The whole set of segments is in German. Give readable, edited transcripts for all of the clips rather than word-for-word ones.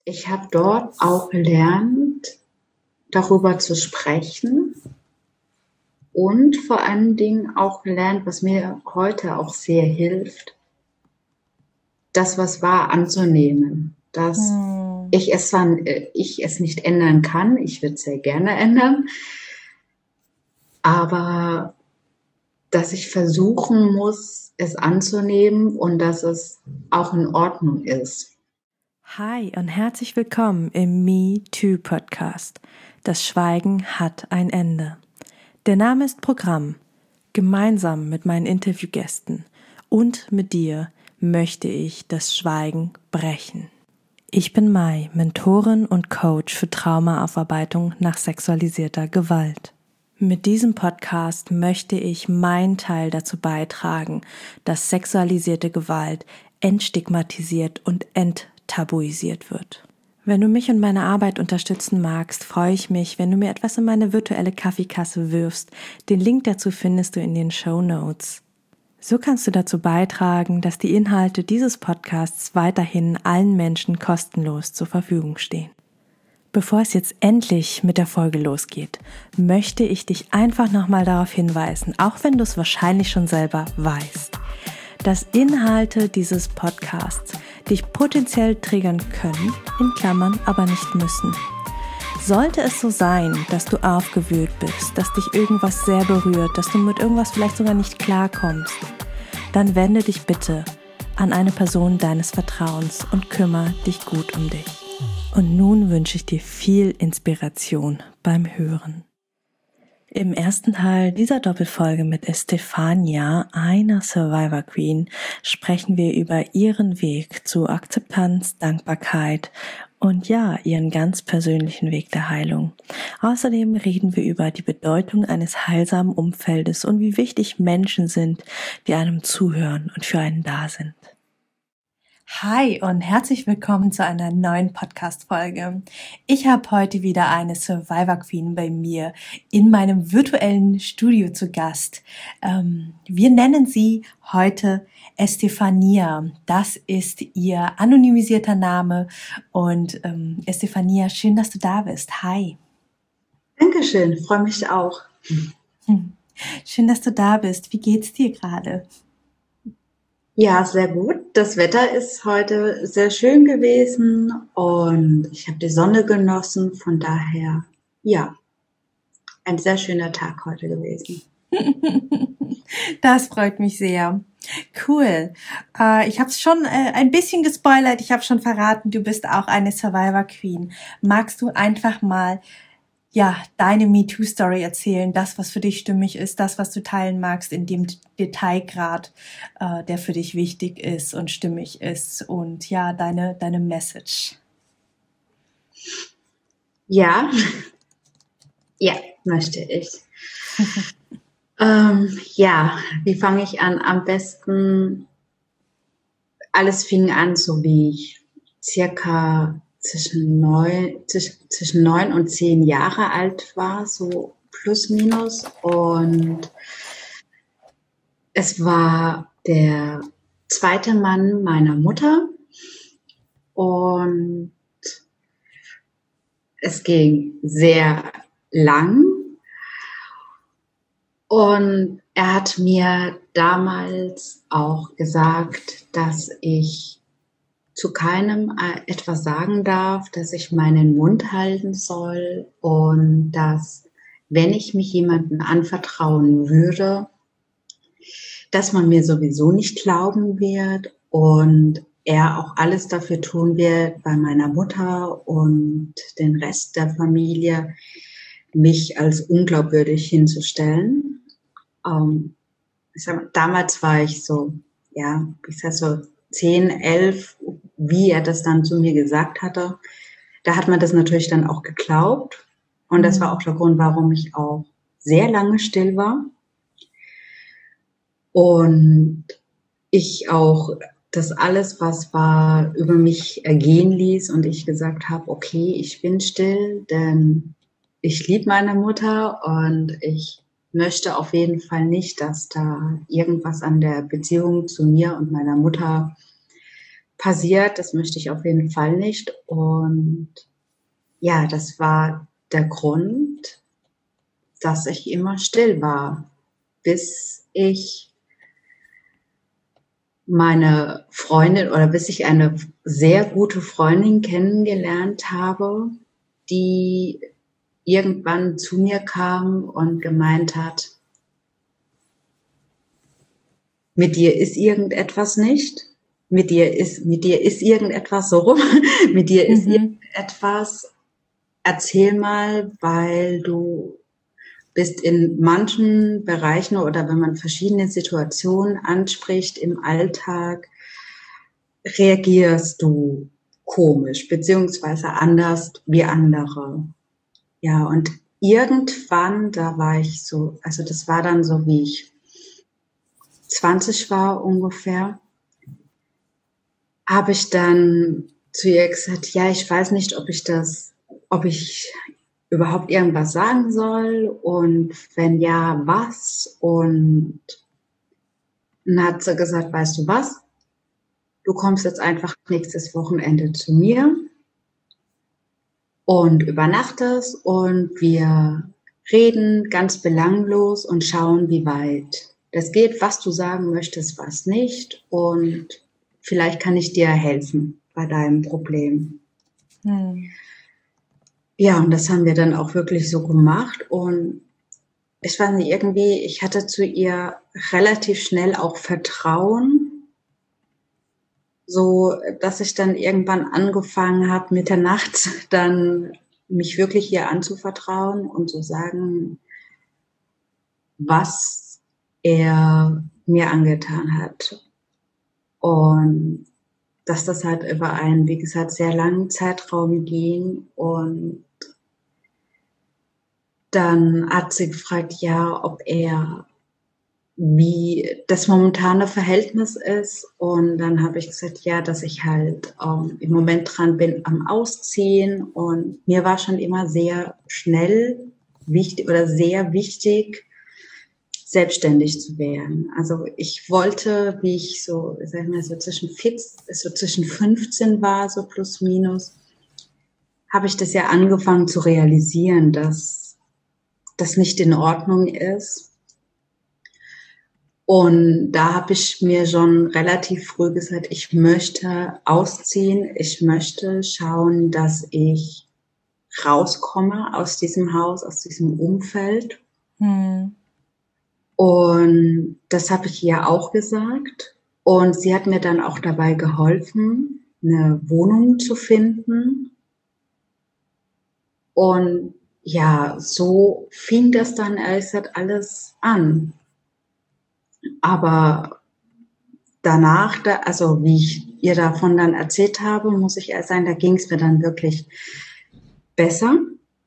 Ich habe dort auch gelernt, darüber zu sprechen und vor allen Dingen auch gelernt, was mir heute auch sehr hilft, das, was war, anzunehmen. Dass ich es nicht ändern kann. Ich würde es sehr gerne ändern. Aber dass ich versuchen muss, es anzunehmen und dass es auch in Ordnung ist. Hi und herzlich willkommen im Me Too Podcast. Das Schweigen hat ein Ende. Der Name ist Programm. Gemeinsam mit meinen Interviewgästen und mit dir möchte ich das Schweigen brechen. Ich bin Mai, Mentorin und Coach für Traumaaufarbeitung nach sexualisierter Gewalt. Mit diesem Podcast möchte ich meinen Teil dazu beitragen, dass sexualisierte Gewalt entstigmatisiert und enttabuisiert wird. Wenn du mich und meine Arbeit unterstützen magst, freue ich mich, wenn du mir etwas in meine virtuelle Kaffeekasse wirfst. Den Link dazu findest du in den Shownotes. So kannst du dazu beitragen, dass die Inhalte dieses Podcasts weiterhin allen Menschen kostenlos zur Verfügung stehen. Bevor es jetzt endlich mit der Folge losgeht, möchte ich dich einfach nochmal darauf hinweisen, auch wenn du es wahrscheinlich schon selber weißt, dass Inhalte dieses Podcasts dich potenziell triggern können, in Klammern aber nicht müssen. Sollte es so sein, dass du aufgewühlt bist, dass dich irgendwas sehr berührt, dass du mit irgendwas vielleicht sogar nicht klarkommst, dann wende dich bitte an eine Person deines Vertrauens und kümmere dich gut um dich. Und nun wünsche ich dir viel Inspiration beim Hören. Im ersten Teil dieser Doppelfolge mit Estefania, einer Survivor Queen, sprechen wir über ihren Weg zu Akzeptanz, Dankbarkeit und ihren ganz persönlichen Weg der Heilung. Außerdem reden wir über die Bedeutung eines heilsamen Umfeldes und wie wichtig Menschen sind, die einem zuhören und für einen da sind. Hi und herzlich willkommen zu einer neuen Podcast-Folge. Ich habe heute wieder eine Survivor Queen bei mir in meinem virtuellen Studio zu Gast. Wir nennen sie heute Estefania. Das ist ihr anonymisierter Name und Estefania, schön, dass du da bist. Hi. Dankeschön, freue mich auch. Schön, dass du da bist. Wie geht's dir gerade? Ja, sehr gut. Das Wetter ist heute sehr schön gewesen und ich habe die Sonne genossen. Von daher, ein sehr schöner Tag heute gewesen. Das freut mich sehr. Cool. Ich habe es schon ein bisschen gespoilert. Ich habe schon verraten, du bist auch eine Survivor Queen. Magst du einfach mal deine MeToo-Story erzählen, das, was für dich stimmig ist, das, was du teilen magst, in dem Detailgrad, der für dich wichtig ist und stimmig ist und deine Message. Ja, möchte ich. Wie fange ich an? Am besten, alles fing an, so wie ich circa zwischen 9 und 10 Jahre alt war, so plus minus. Und es war der zweite Mann meiner Mutter. Und es ging sehr lang. Und er hat mir damals auch gesagt, dass ich zu keinem etwas sagen darf, dass ich meinen Mund halten soll und dass, wenn ich mich jemandem anvertrauen würde, dass man mir sowieso nicht glauben wird und er auch alles dafür tun wird, bei meiner Mutter und den Rest der Familie mich als unglaubwürdig hinzustellen. Damals war ich so, 10, 11, wie er das dann zu mir gesagt hatte. Da hat man das natürlich dann auch geglaubt. Und das war auch der Grund, warum ich auch sehr lange still war. Und ich auch das alles, was war, über mich ergehen ließ und ich gesagt habe, okay, ich bin still, denn ich liebe meine Mutter und ich möchte auf jeden Fall nicht, dass da irgendwas an der Beziehung zu mir und meiner Mutter passiert, das möchte ich auf jeden Fall nicht. Und ja, das war der Grund, dass ich immer still war, bis ich meine Freundin oder bis ich eine sehr gute Freundin kennengelernt habe, die irgendwann zu mir kam und gemeint hat, mit dir ist irgendetwas nicht, mit dir ist irgendetwas so rum, mit dir ist irgendetwas, erzähl mal, weil du bist in manchen Bereichen oder wenn man verschiedene Situationen anspricht im Alltag, reagierst du komisch, beziehungsweise anders wie andere. Ja, und irgendwann, da war ich so, also das war dann so, wie ich 20 war ungefähr, habe ich dann zu ihr gesagt, ja, ich weiß nicht, ob ich überhaupt irgendwas sagen soll und wenn ja, was? Und dann hat sie gesagt, weißt du was? Du kommst jetzt einfach nächstes Wochenende zu mir und übernachtest und wir reden ganz belanglos und schauen, wie weit das geht, was du sagen möchtest, was nicht und vielleicht kann ich dir helfen bei deinem Problem. Ja, und das haben wir dann auch wirklich so gemacht und ich weiß nicht, irgendwie, ich hatte zu ihr relativ schnell auch Vertrauen, so dass ich dann irgendwann angefangen habe, mitternachts dann mich wirklich ihr anzuvertrauen und zu sagen, was er mir angetan hat. Und dass das halt über einen, wie gesagt, sehr langen Zeitraum ging und dann hat sie gefragt, ja, ob er, wie das momentane Verhältnis ist. Und dann habe ich gesagt, ja, dass ich halt im Moment dran bin am Ausziehen. Und mir war schon immer sehr schnell wichtig oder sehr wichtig, selbstständig zu werden. Also ich wollte, wie ich so, sag ich mal, so zwischen 15 war, so plus minus, habe ich das ja angefangen zu realisieren, dass das nicht in Ordnung ist. Und da habe ich mir schon relativ früh gesagt, ich möchte ausziehen, ich möchte schauen, dass ich rauskomme aus diesem Haus, aus diesem Umfeld. Und das habe ich ihr auch gesagt. Und sie hat mir dann auch dabei geholfen, eine Wohnung zu finden. Und ja, so fing das dann ehrlich gesagt alles an. Aber danach, also wie ich ihr davon dann erzählt habe, muss ich ehrlich sagen, da ging es mir dann wirklich besser.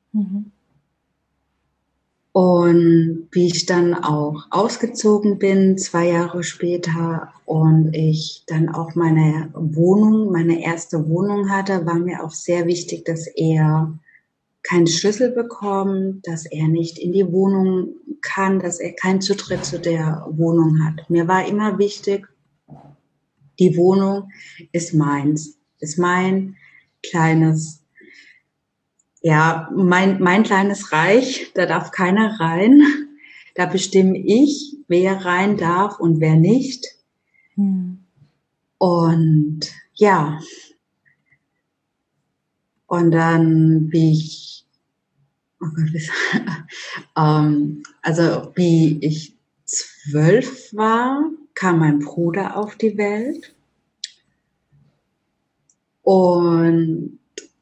Und wie ich dann auch ausgezogen bin, 2 Jahre später, und ich dann auch meine erste Wohnung hatte, war mir auch sehr wichtig, dass er keinen Schlüssel bekommt, dass er nicht in die Wohnung kann, dass er keinen Zutritt zu der Wohnung hat. Mir war immer wichtig, die Wohnung ist meins, ist mein kleines, ja, mein kleines Reich, da darf keiner rein. Da bestimme ich, wer rein darf und wer nicht. Und ja, und dann, also wie ich 12 war, kam mein Bruder auf die Welt. Und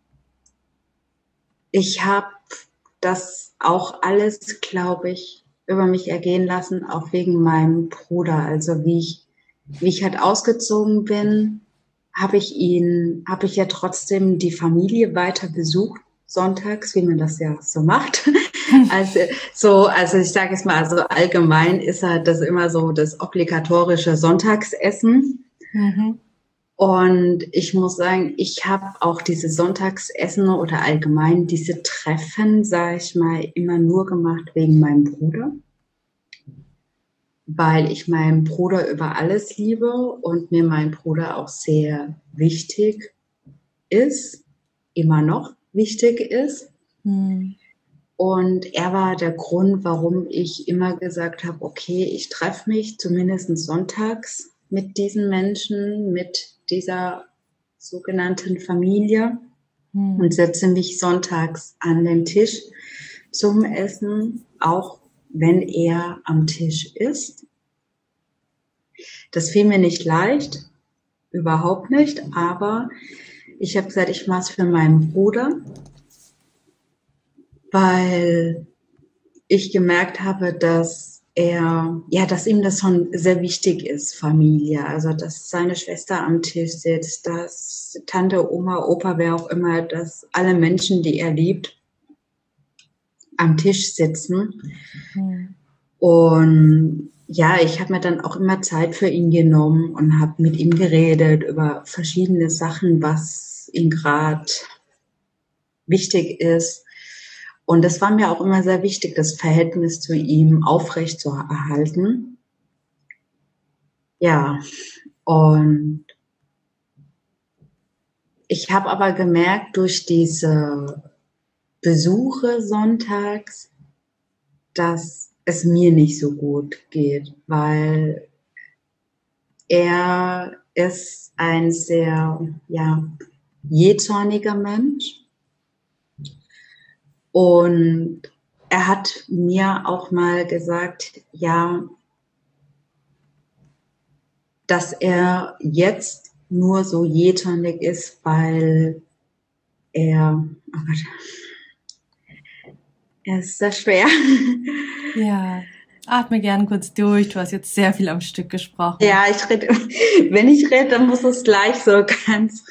ich habe das auch alles, glaube ich, über mich ergehen lassen, auch wegen meinem Bruder. Also wie ich halt ausgezogen bin, habe ich ja trotzdem die Familie weiter besucht, sonntags, wie man das ja so macht. Also ich sage es mal, also allgemein ist halt das immer so das obligatorische Sonntagsessen. Und ich muss sagen, ich habe auch diese Sonntagsessen oder allgemein diese Treffen, sage ich mal, immer nur gemacht wegen meinem Bruder. weil ich meinen Bruder über alles liebe und mir mein Bruder auch sehr wichtig ist, immer noch wichtig ist. Und er war der Grund, warum ich immer gesagt habe, okay, ich treffe mich zumindest sonntags mit diesen Menschen, mit dieser sogenannten Familie und setze mich sonntags an den Tisch zum Essen, auch wenn er am Tisch ist. Das fiel mir nicht leicht, überhaupt nicht, aber ich habe gesagt, ich mache es für meinen Bruder, weil ich gemerkt habe, dass dass ihm das schon sehr wichtig ist, Familie. Also, dass seine Schwester am Tisch sitzt, dass Tante, Oma, Opa, wer auch immer, dass alle Menschen, die er liebt, am Tisch sitzen. Und ja, ich habe mir dann auch immer Zeit für ihn genommen und habe mit ihm geredet über verschiedene Sachen, was ihm gerade wichtig ist. Und das war mir auch immer sehr wichtig, das Verhältnis zu ihm aufrecht zu erhalten. Ja, und ich habe aber gemerkt, durch diese Besuche sonntags, dass es mir nicht so gut geht, weil er ist ein sehr, jähzorniger Mensch. Und er hat mir auch mal gesagt, ja, dass er jetzt nur so jähzornig ist, weil er ist sehr schwer. Ja, atme gern kurz durch. Du hast jetzt sehr viel am Stück gesprochen. Ja, wenn ich rede, dann muss es gleich so ganz...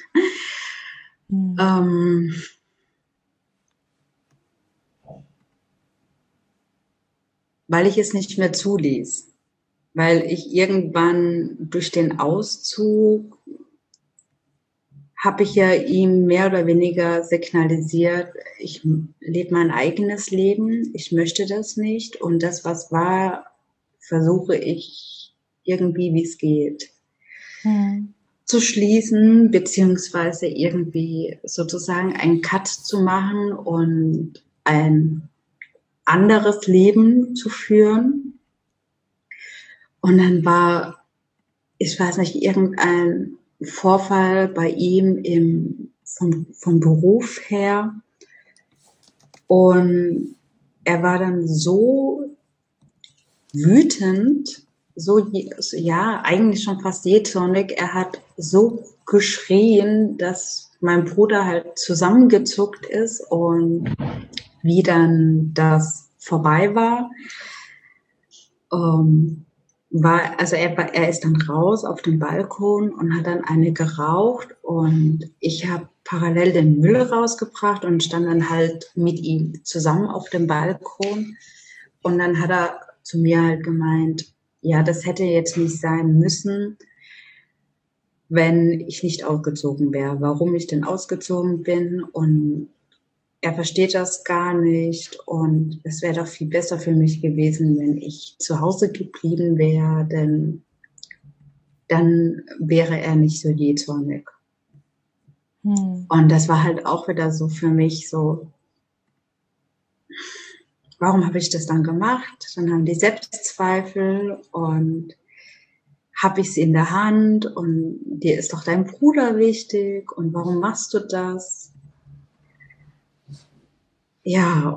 weil ich es nicht mehr zuließ. Weil ich irgendwann durch den Auszug habe ich ja ihm mehr oder weniger signalisiert, ich lebe mein eigenes Leben, ich möchte das nicht und das, was war, versuche ich irgendwie, wie es geht, zu schließen, beziehungsweise irgendwie sozusagen einen Cut zu machen und ein anderes Leben zu führen. Und dann war, ich weiß nicht, irgendein Vorfall bei ihm vom Beruf her. Und er war dann so wütend, eigentlich schon fast jähzornig. Er hat so geschrien, dass mein Bruder halt zusammengezuckt ist und wie dann das vorbei war, er ist dann raus auf den Balkon und hat dann eine geraucht und ich habe parallel den Müll rausgebracht und stand dann halt mit ihm zusammen auf dem Balkon und dann hat er zu mir halt gemeint, ja, das hätte jetzt nicht sein müssen, wenn ich nicht ausgezogen wäre, warum ich denn ausgezogen bin und er versteht das gar nicht und es wäre doch viel besser für mich gewesen, wenn ich zu Hause geblieben wäre, denn dann wäre er nicht so jähzornig. Und das war halt auch wieder so für mich so, warum habe ich das dann gemacht? Dann haben die Selbstzweifel und habe ich sie in der Hand und dir ist doch dein Bruder wichtig und warum machst du das? Ja,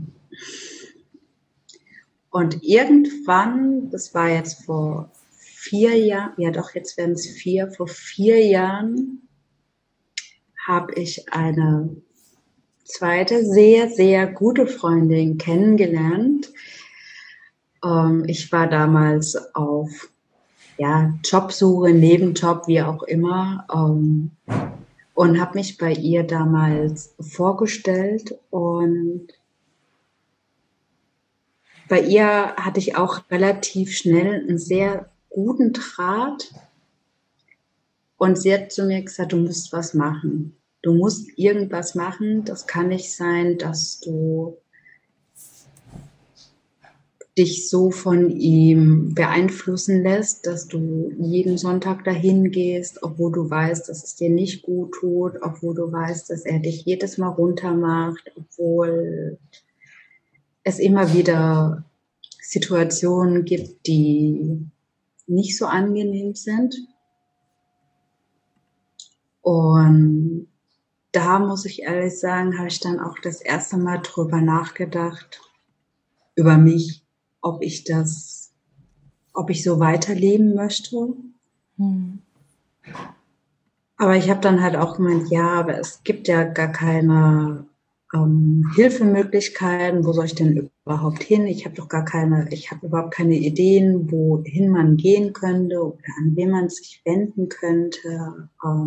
und irgendwann, das war jetzt vor 4 Jahren, ja doch, jetzt werden es 4, vor 4 Jahren habe ich eine zweite sehr, sehr gute Freundin kennengelernt. Ich war damals auf Jobsuche, Nebenjob, wie auch immer, und habe mich bei ihr damals vorgestellt und bei ihr hatte ich auch relativ schnell einen sehr guten Draht und sie hat zu mir gesagt, du musst was machen. Du musst irgendwas machen. Das kann nicht sein, dass du dich so von ihm beeinflussen lässt, dass du jeden Sonntag dahin gehst, obwohl du weißt, dass es dir nicht gut tut, obwohl du weißt, dass er dich jedes Mal runtermacht, obwohl es immer wieder Situationen gibt, die nicht so angenehm sind. Und da muss ich ehrlich sagen, habe ich dann auch das erste Mal drüber nachgedacht, über mich, ob ich so weiterleben möchte. Aber ich habe dann halt auch gemeint, ja, aber es gibt ja gar keine Hilfemöglichkeiten. Wo soll ich denn überhaupt hin? Ich habe überhaupt keine Ideen, wohin man gehen könnte oder an wen man sich wenden könnte,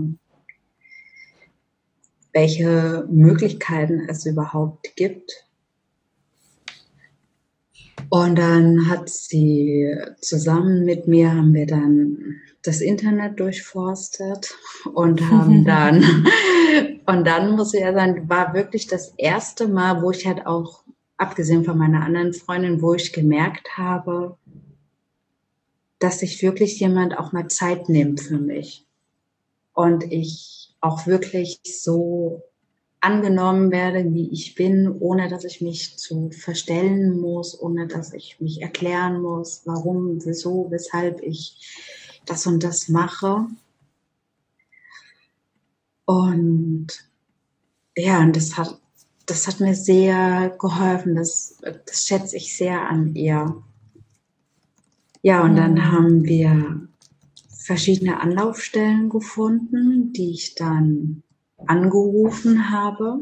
welche Möglichkeiten es überhaupt gibt. Und dann haben wir dann das Internet durchforstet und dann muss ich ja sagen, war wirklich das erste Mal, wo ich halt auch, abgesehen von meiner anderen Freundin, wo ich gemerkt habe, dass sich wirklich jemand auch mal Zeit nimmt für mich. Und ich auch wirklich so angenommen werde, wie ich bin, ohne dass ich mich zu verstellen muss, ohne dass ich mich erklären muss, warum, wieso, weshalb ich das und das mache. Und ja, und das hat mir sehr geholfen, das schätze ich sehr an ihr. Ja, und dann haben wir verschiedene Anlaufstellen gefunden, die ich dann angerufen habe.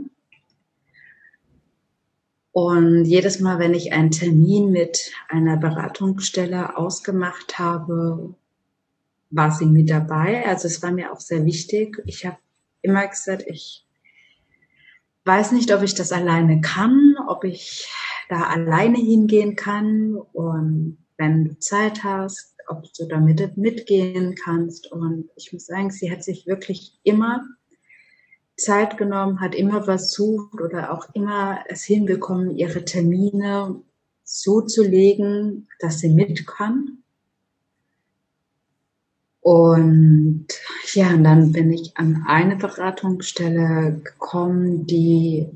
Und jedes Mal, wenn ich einen Termin mit einer Beratungsstelle ausgemacht habe, war sie mit dabei. Also es war mir auch sehr wichtig. Ich habe immer gesagt, ich weiß nicht, ob ich das alleine kann, ob ich da alleine hingehen kann. Und wenn du Zeit hast, ob du damit mitgehen kannst. Und ich muss sagen, sie hat sich wirklich immer Zeit genommen, hat immer versucht oder auch immer es hinbekommen, ihre Termine so zu legen, dass sie mit kann. Und ja, und dann bin ich an eine Beratungsstelle gekommen, die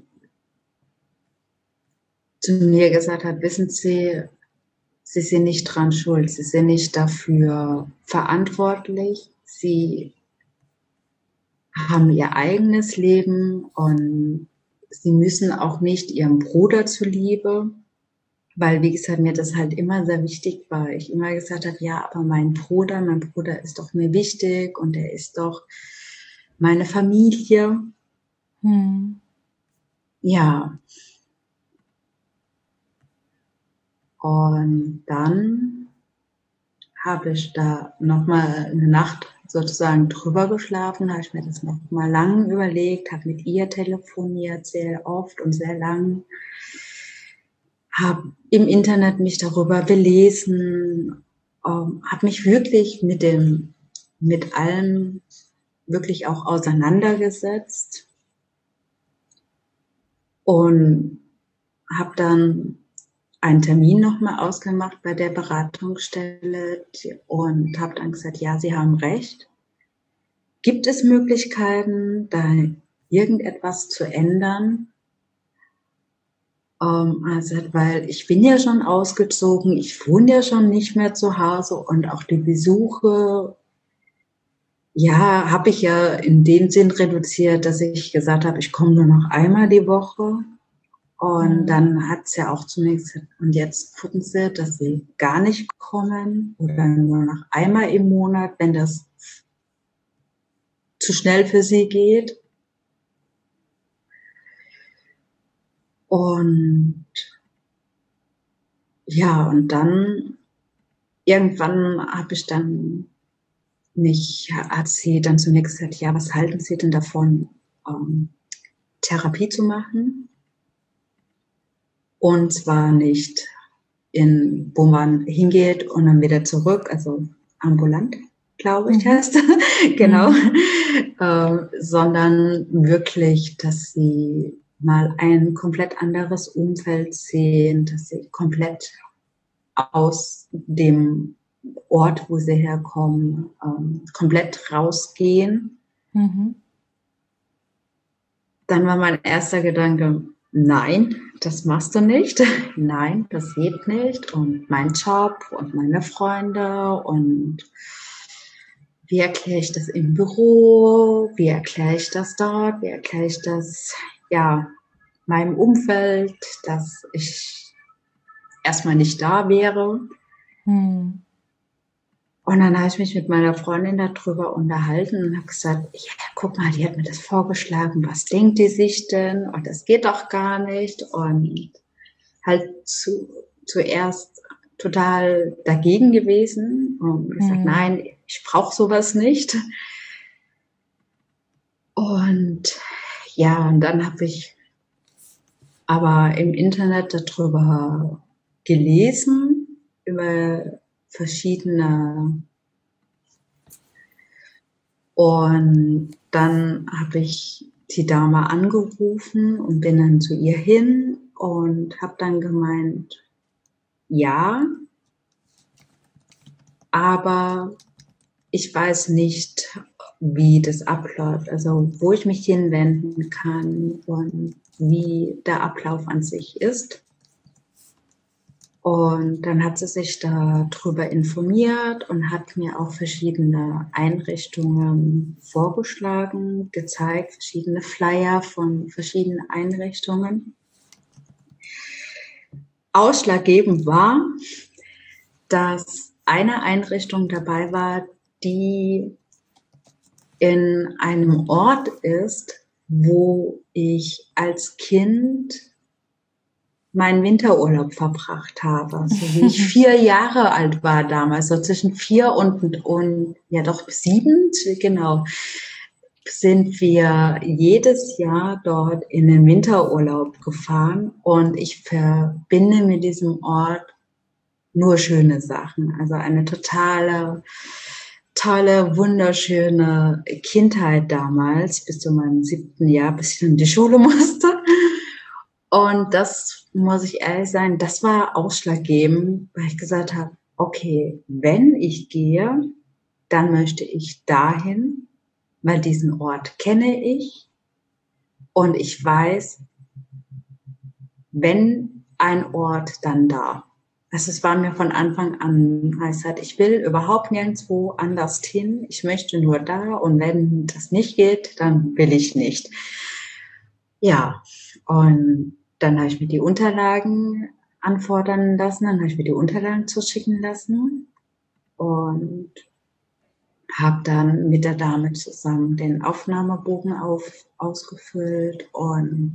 zu mir gesagt hat, wissen Sie, Sie sind nicht dran schuld, Sie sind nicht dafür verantwortlich, Sie haben ihr eigenes Leben und sie müssen auch nicht ihrem Bruder zuliebe, weil, wie gesagt, mir das halt immer sehr wichtig war. Ich immer gesagt habe, ja, aber mein Bruder ist doch mir wichtig und er ist doch meine Familie. Ja. Und dann habe ich da nochmal eine Nacht sozusagen drüber geschlafen, habe ich mir das nochmal lang überlegt, habe mit ihr telefoniert, sehr oft und sehr lang, habe im Internet mich darüber belesen, habe mich wirklich mit allem wirklich auch auseinandergesetzt und habe dann einen Termin nochmal ausgemacht bei der Beratungsstelle und habe dann gesagt, ja, Sie haben recht. Gibt es Möglichkeiten, da irgendetwas zu ändern? Also, weil ich bin ja schon ausgezogen, ich wohne ja schon nicht mehr zu Hause und auch die Besuche, ja, habe ich ja in dem Sinn reduziert, dass ich gesagt habe, ich komme nur noch einmal die Woche. Und dann hat sie ja auch zu mir gesagt, und jetzt gucken Sie, dass Sie gar nicht kommen oder nur noch einmal im Monat, wenn das zu schnell für Sie geht. Und ja, und dann irgendwann hat sie dann zu mir gesagt, ja, was halten Sie denn davon, Therapie zu machen? Und zwar nicht wo man hingeht und dann wieder zurück, also ambulant, glaube ich, heißt genau, sondern wirklich, dass sie mal ein komplett anderes Umfeld sehen, dass sie komplett aus dem Ort, wo sie herkommen, komplett rausgehen. Mhm. Dann war mein erster Gedanke, nein, das machst du nicht. Nein, das geht nicht. Und mein Job und meine Freunde und wie erkläre ich das im Büro? Wie erkläre ich das dort? Wie erkläre ich das, ja, meinem Umfeld, dass ich erstmal nicht da wäre? Mhm. Und dann habe ich mich mit meiner Freundin darüber unterhalten und habe gesagt, ja, guck mal, die hat mir das vorgeschlagen, was denkt die sich denn? Und das geht doch gar nicht. Und halt zuerst total dagegen gewesen und gesagt, nein, ich brauche sowas nicht. Und ja, und dann habe ich aber im Internet darüber gelesen, über verschiedene. Und dann habe ich die Dame angerufen und bin dann zu ihr hin und habe dann gemeint, ja, aber ich weiß nicht, wie das abläuft, also wo ich mich hinwenden kann und wie der Ablauf an sich ist. Und dann hat sie sich darüber informiert und hat mir auch verschiedene Einrichtungen vorgeschlagen, gezeigt, verschiedene Flyer von verschiedenen Einrichtungen. Ausschlaggebend war, dass eine Einrichtung dabei war, die in einem Ort ist, wo ich als Kind meinen Winterurlaub verbracht habe, so wie ich 4 Jahre alt war damals, so zwischen 4 und ja doch 7, genau, sind wir jedes Jahr dort in den Winterurlaub gefahren und ich verbinde mit diesem Ort nur schöne Sachen, also eine totale, tolle, wunderschöne Kindheit damals, bis zu meinem 7. Jahr, bis ich in die Schule musste. Und das, muss ich ehrlich sein, das war ausschlaggebend, weil ich gesagt habe, okay, wenn ich gehe, dann möchte ich dahin, weil diesen Ort kenne ich und ich weiß, wenn ein Ort, dann da. Also es war mir von Anfang an, ich will überhaupt nirgendwo anders hin, ich möchte nur da und wenn das nicht geht, dann will ich nicht. Ja, und dann habe ich mir die Unterlagen anfordern lassen, dann habe ich mir die Unterlagen zuschicken lassen und habe dann mit der Dame zusammen den Aufnahmebogen ausgefüllt und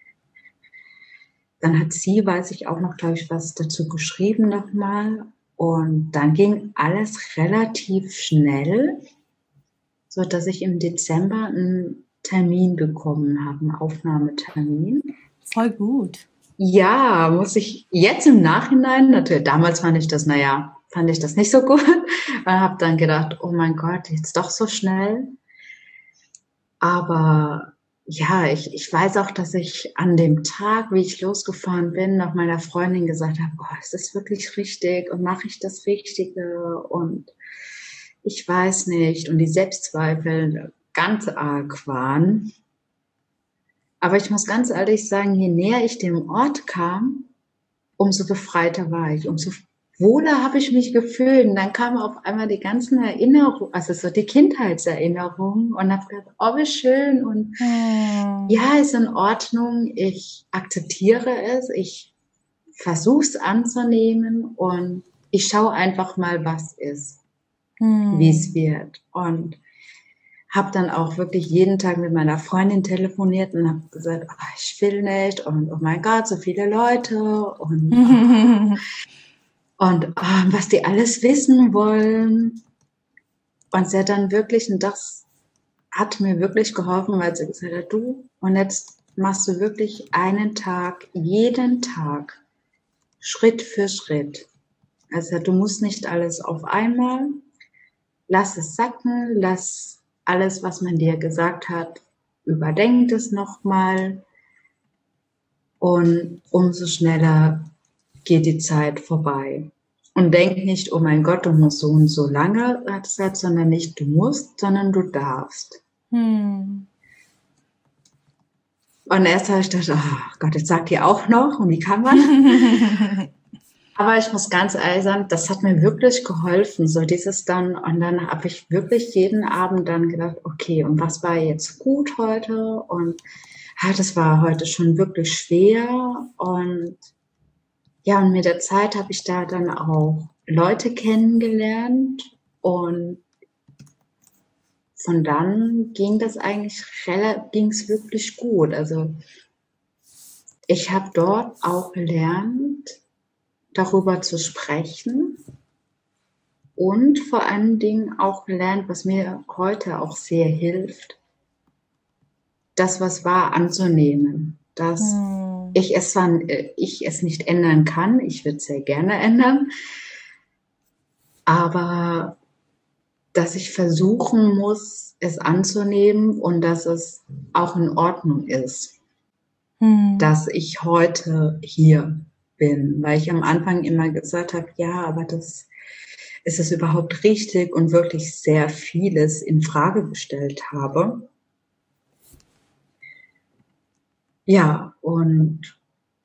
dann hat sie, weiß ich auch noch, glaube ich, was dazu geschrieben nochmal und dann ging alles relativ schnell, so dass ich im Dezember einen Termin bekommen habe, einen Aufnahmetermin. Voll gut. Ja, muss ich jetzt im Nachhinein, natürlich, damals fand ich das nicht so gut. Und habe dann gedacht, oh mein Gott, jetzt doch so schnell. Aber ja, ich weiß auch, dass ich an dem Tag, wie ich losgefahren bin, noch meiner Freundin gesagt habe, oh, ist das wirklich richtig und mache ich das Richtige und ich weiß nicht. Und die Selbstzweifel ganz arg waren. Aber ich muss ganz ehrlich sagen, je näher ich dem Ort kam, umso befreiter war ich, umso wohler habe ich mich gefühlt. Und dann kamen auf einmal die ganzen Erinnerungen, also so die Kindheitserinnerungen und habe gedacht, oh, wie schön und ja, ist in Ordnung, ich akzeptiere es, ich versuche es anzunehmen und ich schaue einfach mal, was ist, wie es wird. Und habe dann auch wirklich jeden Tag mit meiner Freundin telefoniert und habe gesagt, oh, ich will nicht und oh mein Gott, so viele Leute und was die alles wissen wollen. Und sie hat dann wirklich, und das hat mir wirklich geholfen, weil sie gesagt hat, du, und jetzt machst du wirklich einen Tag, jeden Tag, Schritt für Schritt. Also du musst nicht alles auf einmal, lass es sacken, lass alles, was man dir gesagt hat, überdenkt es nochmal und umso schneller geht die Zeit vorbei. Und denk nicht, oh mein Gott, du musst so und so lange, sondern nicht du musst, sondern du darfst. Und erst habe ich gedacht, oh Gott, jetzt sagt ihr auch noch und wie kann man? Aber ich muss ganz ehrlich sagen, das hat mir wirklich geholfen, so dieses dann, und dann habe ich wirklich jeden Abend dann gedacht, okay, und was war jetzt gut heute? Und das war heute schon wirklich schwer. Und ja, und mit der Zeit habe ich da dann auch Leute kennengelernt und von dann ging das eigentlich ging's wirklich gut. Also ich habe dort auch gelernt, darüber zu sprechen und vor allen Dingen auch gelernt, was mir heute auch sehr hilft, das, was war, anzunehmen. Dass ich es nicht ändern kann, ich würde es sehr gerne ändern, aber dass ich versuchen muss, es anzunehmen und dass es auch in Ordnung ist, dass ich heute hier bin, weil ich am Anfang immer gesagt habe, ja, aber ist es überhaupt richtig und wirklich sehr vieles in Frage gestellt habe. Ja, und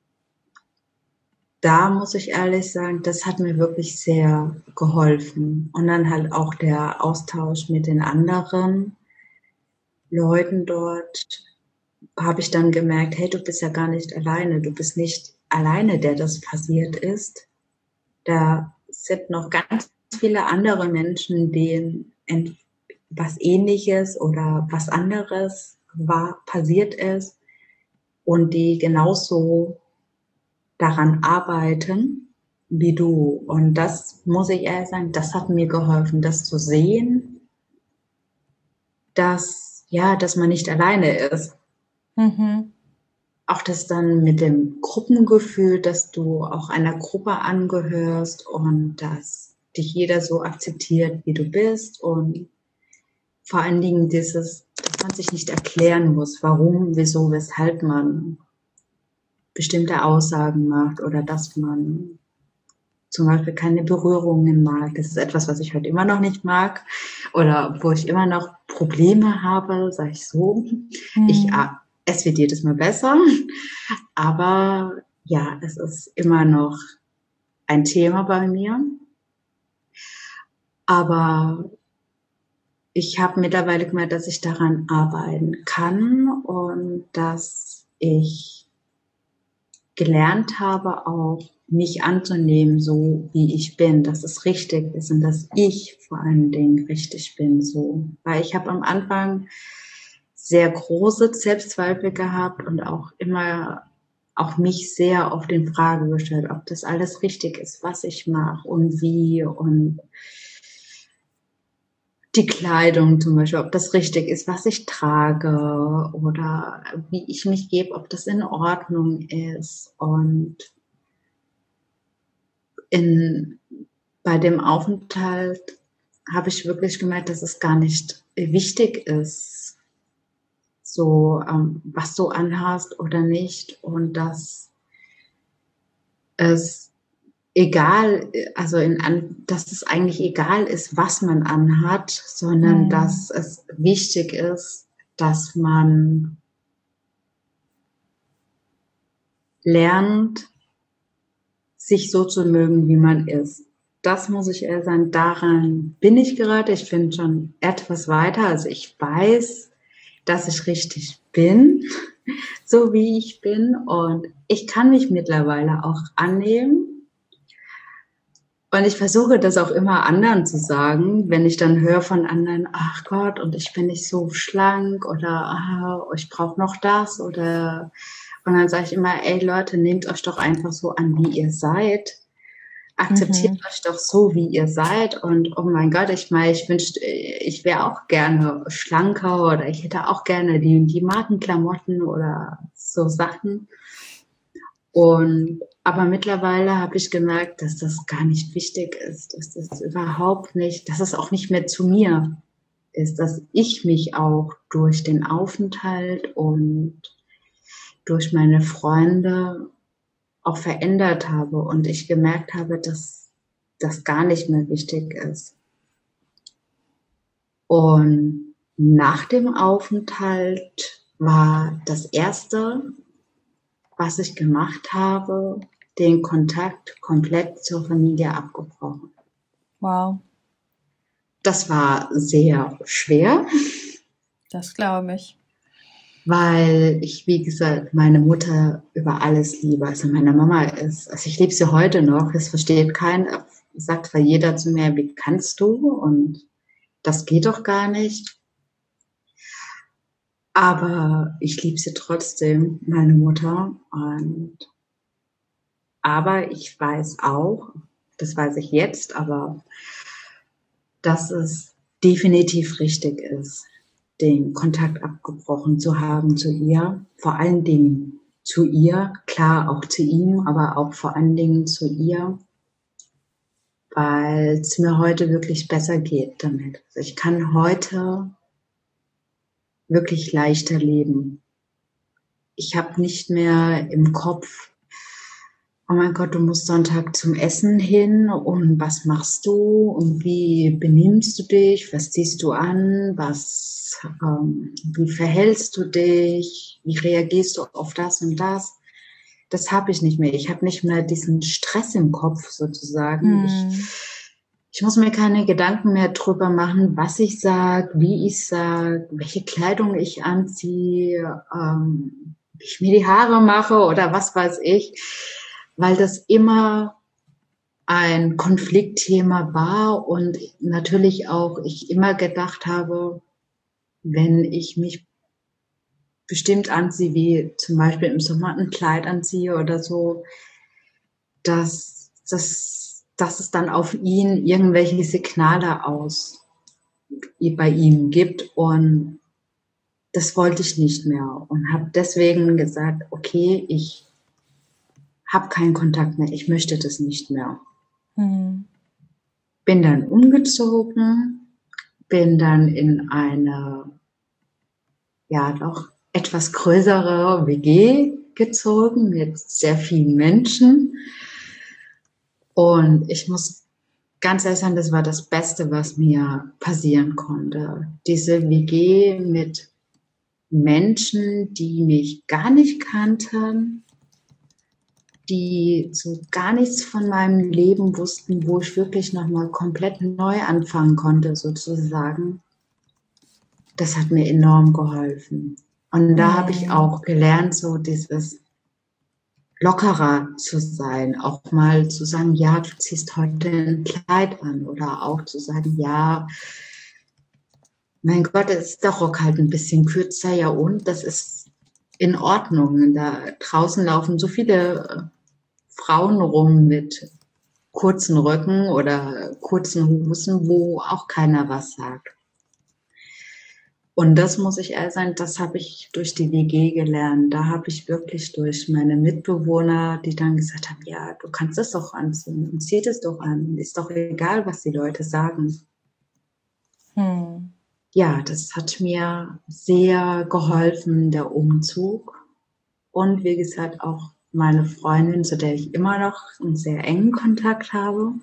da muss ich ehrlich sagen, das hat mir wirklich sehr geholfen. Und dann halt auch der Austausch mit den anderen Leuten dort, habe ich dann gemerkt, hey, du bist ja gar nicht alleine. Du bist nicht alleine, der das passiert ist. Da sind noch ganz viele andere Menschen, denen was Ähnliches oder was anderes passiert ist und die genauso daran arbeiten wie du. Und das muss ich ehrlich sagen, das hat mir geholfen, das zu sehen, dass man nicht alleine ist. Auch das dann mit dem Gruppengefühl, dass du auch einer Gruppe angehörst und dass dich jeder so akzeptiert, wie du bist, und vor allen Dingen dass man sich nicht erklären muss, warum, wieso, weshalb man bestimmte Aussagen macht oder dass man zum Beispiel keine Berührungen mag. Das ist etwas, was ich heute immer noch nicht mag oder wo ich immer noch Probleme habe, sage ich so. Es wird jedes Mal besser, aber ja, es ist immer noch ein Thema bei mir. Aber ich habe mittlerweile gemerkt, dass ich daran arbeiten kann und dass ich gelernt habe, auch mich anzunehmen, so wie ich bin, dass es richtig ist und dass ich vor allen Dingen richtig bin, so. Weil ich habe am Anfang sehr große Selbstzweifel gehabt und auch immer auch mich sehr oft in Frage gestellt, ob das alles richtig ist, was ich mache und wie, und die Kleidung zum Beispiel, ob das richtig ist, was ich trage oder wie ich mich gebe, ob das in Ordnung ist. Und bei dem Aufenthalt habe ich wirklich gemerkt, dass es gar nicht wichtig ist, so was du anhast oder nicht, und dass es dass es eigentlich egal ist, was man anhat, sondern dass es wichtig ist, dass man lernt, sich so zu mögen, wie man ist. Das muss ich ehrlich sagen, daran bin ich gerade. Ich bin schon etwas weiter. Also ich weiß, dass ich richtig bin, so wie ich bin. Und ich kann mich mittlerweile auch annehmen. Und ich versuche das auch immer anderen zu sagen, wenn ich dann höre von anderen, ach Gott, und ich bin nicht so schlank oder ich brauche noch das oder, und dann sage ich immer, ey Leute, nehmt euch doch einfach so an, wie ihr seid. Akzeptiert euch doch so, wie ihr seid. Und oh mein Gott, ich meine, ich wünschte, ich wäre auch gerne schlanker oder ich hätte auch gerne die Markenklamotten oder so Sachen. Aber mittlerweile habe ich gemerkt, dass das gar nicht wichtig ist, dass das überhaupt nicht, dass es auch nicht mehr zu mir ist, dass ich mich auch durch den Aufenthalt und durch meine Freunde auch verändert habe und ich gemerkt habe, dass das gar nicht mehr wichtig ist. Und nach dem Aufenthalt war das Erste, was ich gemacht habe, den Kontakt komplett zur Familie abgebrochen. Wow. Das war sehr schwer. Das glaube ich. Weil ich, wie gesagt, meine Mutter über alles liebe. Also meine Mama ist, also ich liebe sie heute noch, es versteht keiner, sagt zwar jeder zu mir, wie kannst du? Und das geht doch gar nicht. Aber ich liebe sie trotzdem, meine Mutter. Aber ich weiß auch, das weiß ich jetzt, aber dass es definitiv richtig ist, den Kontakt abgebrochen zu haben zu ihr, vor allen Dingen zu ihr, klar auch zu ihm, aber auch vor allen Dingen zu ihr, weil es mir heute wirklich besser geht damit. Also ich kann heute wirklich leichter leben. Ich habe nicht mehr im Kopf, oh mein Gott, du musst Sonntag zum Essen hin und was machst du und wie benimmst du dich, was ziehst du an, wie verhältst du dich, wie reagierst du auf das und das. Das habe ich nicht mehr. Ich habe nicht mehr diesen Stress im Kopf sozusagen. Ich muss mir keine Gedanken mehr drüber machen, was ich sage, wie ich sage, welche Kleidung ich anziehe, wie ich mir die Haare mache oder was weiß ich, weil das immer ein Konfliktthema war und natürlich auch ich immer gedacht habe, wenn ich mich bestimmt anziehe, wie zum Beispiel im Sommer ein Kleid anziehe oder so, dass es dann auf ihn irgendwelche Signale bei ihm gibt und das wollte ich nicht mehr und habe deswegen gesagt, okay, ich habe keinen Kontakt mehr, ich möchte das nicht mehr. Bin dann umgezogen, bin dann in eine, ja doch etwas größere WG gezogen mit sehr vielen Menschen und ich muss ganz ehrlich sagen, das war das Beste, was mir passieren konnte. Diese WG mit Menschen, die mich gar nicht kannten, die so gar nichts von meinem Leben wussten, wo ich wirklich nochmal komplett neu anfangen konnte, sozusagen. Das hat mir enorm geholfen. Und da habe ich auch gelernt, so dieses lockerer zu sein, auch mal zu sagen, ja, du ziehst heute ein Kleid an oder auch zu sagen, ja, mein Gott, jetzt ist der Rock halt ein bisschen kürzer, ja und, das ist in Ordnung. Da draußen laufen so viele Frauen rum mit kurzen Röcken oder kurzen Hosen, wo auch keiner was sagt. Und das muss ich ehrlich sagen, das habe ich durch die WG gelernt. Da habe ich wirklich durch meine Mitbewohner, die dann gesagt haben, ja, du kannst das doch anziehen und zieh das doch an. Ist doch egal, was die Leute sagen. Ja, das hat mir sehr geholfen, der Umzug. Und wie gesagt, auch meine Freundin, zu der ich immer noch einen sehr engen Kontakt habe,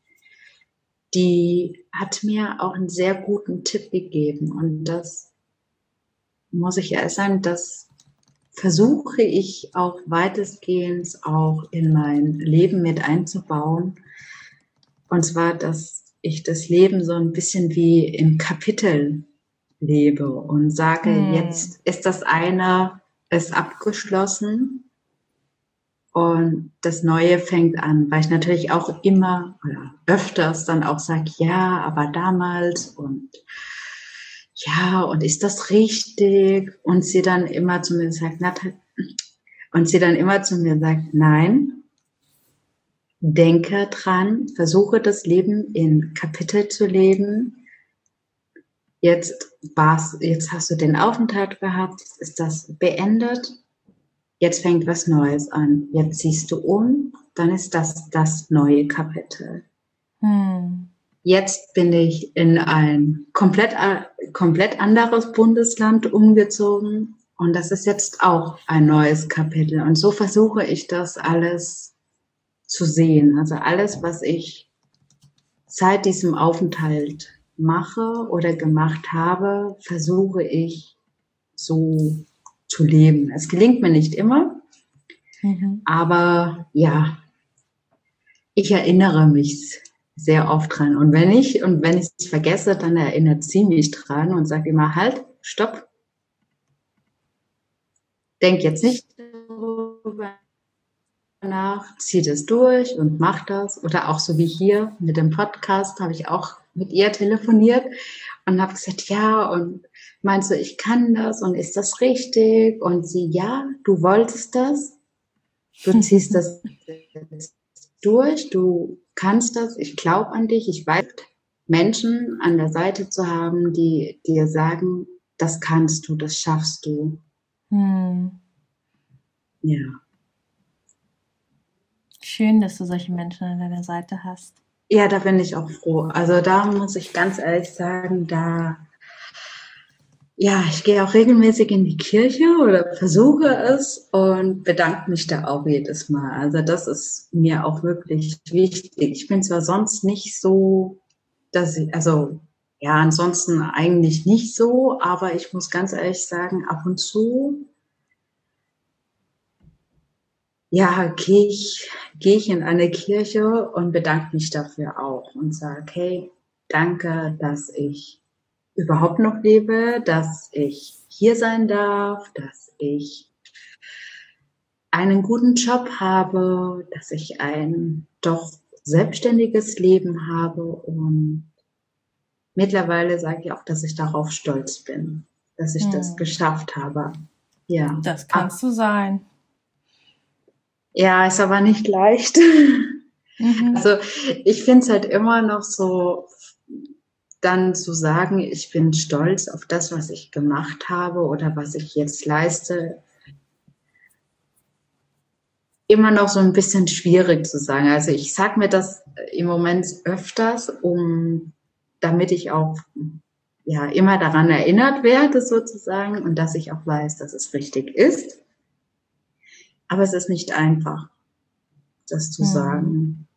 die hat mir auch einen sehr guten Tipp gegeben. Und das muss ich ehrlich sagen, das versuche ich auch weitestgehend auch in mein Leben mit einzubauen. Und zwar, dass ich das Leben so ein bisschen wie in Kapitel lebe und sage, jetzt ist das eine, ist abgeschlossen und das Neue fängt an, weil ich natürlich auch immer oder öfters dann auch sage, ja, aber damals und ja, und ist das richtig? Und sie dann immer zu mir sagt, nein, denke dran, versuche das Leben in Kapitel zu leben. Jetzt hast du den Aufenthalt gehabt, jetzt ist das beendet. Jetzt fängt was Neues an. Jetzt ziehst du um, dann ist das neue Kapitel. Jetzt bin ich in ein komplett anderes Bundesland umgezogen und das ist jetzt auch ein neues Kapitel. Und so versuche ich das alles zu sehen. Also alles, was ich seit diesem Aufenthalt mache oder gemacht habe, versuche ich so zu leben. Es gelingt mir nicht immer, aber ja, ich erinnere mich sehr oft dran. Und wenn ich es vergesse, dann erinnert sie mich dran und sagt immer, halt, stopp, denk jetzt nicht darüber nach, zieh das durch und mach das. Oder auch so wie hier mit dem Podcast habe ich auch mit ihr telefoniert und habe gesagt, ja, und meinst du, ich kann das und ist das richtig? Und sie, ja, du wolltest das, du ziehst das durch, du kannst das, ich glaube an dich, ich weiß, Menschen an der Seite zu haben, die dir sagen, das kannst du, das schaffst du. Ja. Schön, dass du solche Menschen an deiner Seite hast. Ja, da bin ich auch froh. Also da muss ich ganz ehrlich sagen, ich gehe auch regelmäßig in die Kirche oder versuche es und bedanke mich da auch jedes Mal. Also das ist mir auch wirklich wichtig. Ich bin zwar sonst nicht so, ansonsten eigentlich nicht so, aber ich muss ganz ehrlich sagen, ab und zu, gehe ich in eine Kirche und bedanke mich dafür auch und sage, hey, danke, dass ich überhaupt noch lebe, dass ich hier sein darf, dass ich einen guten Job habe, dass ich ein doch selbstständiges Leben habe und mittlerweile sage ich auch, dass ich darauf stolz bin, dass ich das geschafft habe. Ja. Das kannst du sein. Ja, ist aber nicht leicht. Also ich finde es halt immer noch so, dann zu sagen, ich bin stolz auf das, was ich gemacht habe oder was ich jetzt leiste, immer noch so ein bisschen schwierig zu sagen. Also ich sage mir das im Moment öfters, damit ich auch immer daran erinnert werde sozusagen und dass ich auch weiß, dass es richtig ist. Aber es ist nicht einfach, das zu sagen.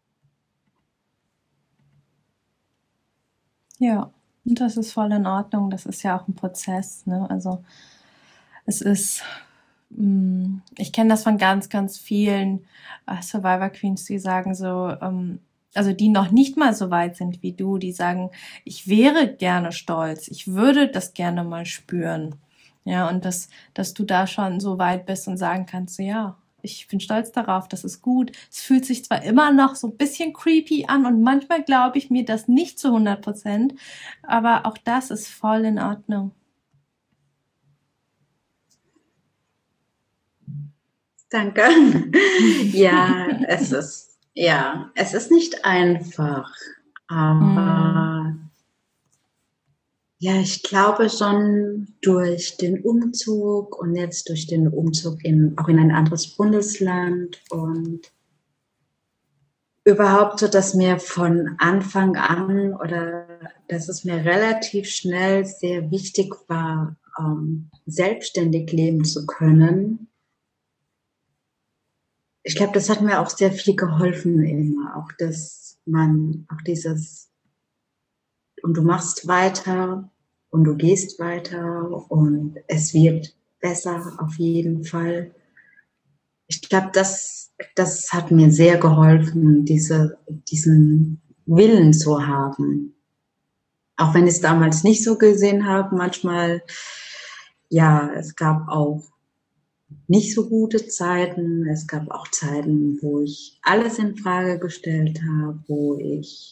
Ja, und das ist voll in Ordnung. Das ist ja auch ein Prozess, ne? Also es ist, ich kenne das von ganz, ganz vielen Survivor Queens, die sagen so, also die noch nicht mal so weit sind wie du, die sagen, ich wäre gerne stolz, ich würde das gerne mal spüren. Ja, und dass du da schon so weit bist und sagen kannst, so, ja, ich bin stolz darauf, das ist gut. Es fühlt sich zwar immer noch so ein bisschen creepy an und manchmal glaube ich mir das nicht zu 100%, aber auch das ist voll in Ordnung. Danke. Es ist nicht einfach, aber ich glaube schon durch den Umzug und jetzt durch den Umzug auch in ein anderes Bundesland und überhaupt so, dass mir von Anfang an oder dass es mir relativ schnell sehr wichtig war, selbstständig leben zu können. Ich glaube, das hat mir auch sehr viel geholfen immer, auch dieses und du machst weiter und du gehst weiter und es wird besser auf jeden Fall. Ich glaube, das hat mir sehr geholfen, diesen Willen zu haben. Auch wenn ich es damals nicht so gesehen habe, manchmal, es gab auch nicht so gute Zeiten. Es gab auch Zeiten, wo ich alles in Frage gestellt habe, wo ich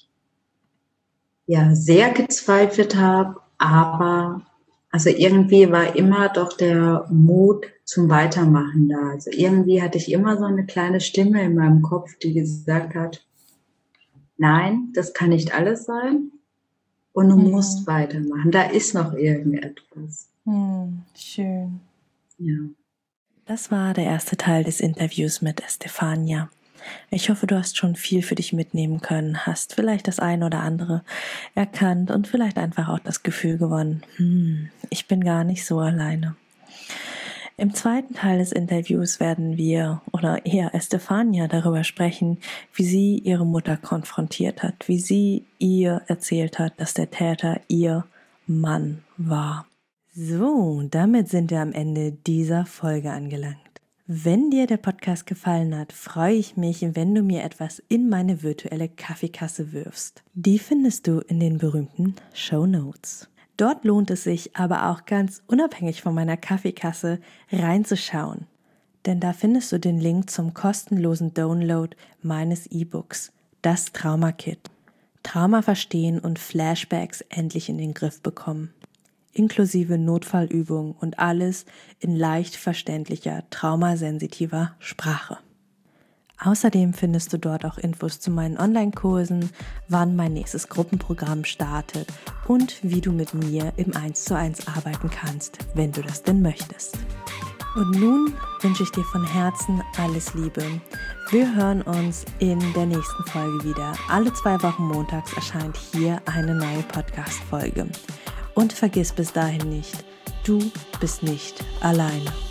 sehr gezweifelt habe, aber also irgendwie war immer doch der Mut zum Weitermachen da. Also irgendwie hatte ich immer so eine kleine Stimme in meinem Kopf, die gesagt hat, nein, das kann nicht alles sein und du musst weitermachen. Da ist noch irgendetwas. Schön. Ja. Das war der erste Teil des Interviews mit Estefania. Ich hoffe, du hast schon viel für dich mitnehmen können, hast vielleicht das eine oder andere erkannt und vielleicht einfach auch das Gefühl gewonnen, ich bin gar nicht so alleine. Im zweiten Teil des Interviews werden wir, oder eher Estefania, darüber sprechen, wie sie ihre Mutter konfrontiert hat, wie sie ihr erzählt hat, dass der Täter ihr Mann war. So, damit sind wir am Ende dieser Folge angelangt. Wenn dir der Podcast gefallen hat, freue ich mich, wenn du mir etwas in meine virtuelle Kaffeekasse wirfst. Die findest du in den berühmten Shownotes. Dort lohnt es sich aber auch ganz unabhängig von meiner Kaffeekasse reinzuschauen. Denn da findest du den Link zum kostenlosen Download meines E-Books, das Trauma-Kit. Trauma verstehen und Flashbacks endlich in den Griff bekommen. Inklusive Notfallübungen und alles in leicht verständlicher, traumasensitiver Sprache. Außerdem findest du dort auch Infos zu meinen Online-Kursen, wann mein nächstes Gruppenprogramm startet und wie du mit mir im 1:1 arbeiten kannst, wenn du das denn möchtest. Und nun wünsche ich dir von Herzen alles Liebe. Wir hören uns in der nächsten Folge wieder. Alle 2 Wochen montags erscheint hier eine neue Podcast-Folge. Und vergiss bis dahin nicht, du bist nicht alleine.